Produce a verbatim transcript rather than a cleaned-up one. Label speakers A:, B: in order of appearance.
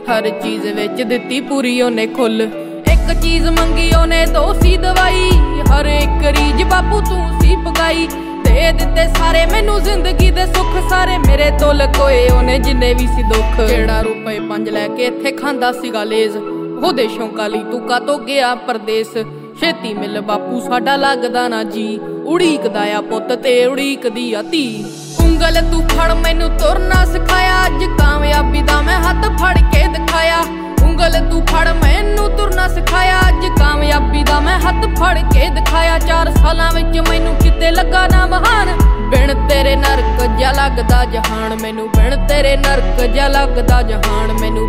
A: हर चीज विच दित्ती पूरी ओने खुल। एक चीज मंगी ओने दो सी दवाई, हर एक रीज बापू तू सी पगाई। दे दिते सारे मैनू जिंदगी दे सुख, सारे मेरे तो लकोए ओने जिन्ने भी सी दुख। जेड़ा रुपए पंज लैके इत्थे खांदा सीगा लेज, ओदे शौंका लई तू कातों गया परदेस। छेती मिल बापू साडा लगदा ना जी, उड़ीकदा आ पुत्त ते उड़ीकदी आ धी। उंगल तू फड़ मैनू तुरना सिखाया, अज कामयाबी दा मैं हत्थ फड़ के दिखाया। उंगल तू फड़ मैनू तुरना सिखाया, अज कामयाबी दा मैं हत्थ फड़ के दिखाया। चार सालां विच मैनू किते लगा ना महान, बिन तेरे नरक जा लगदा जहान। मैनू बिन तेरे नरक जा लगदा जहान। मैनू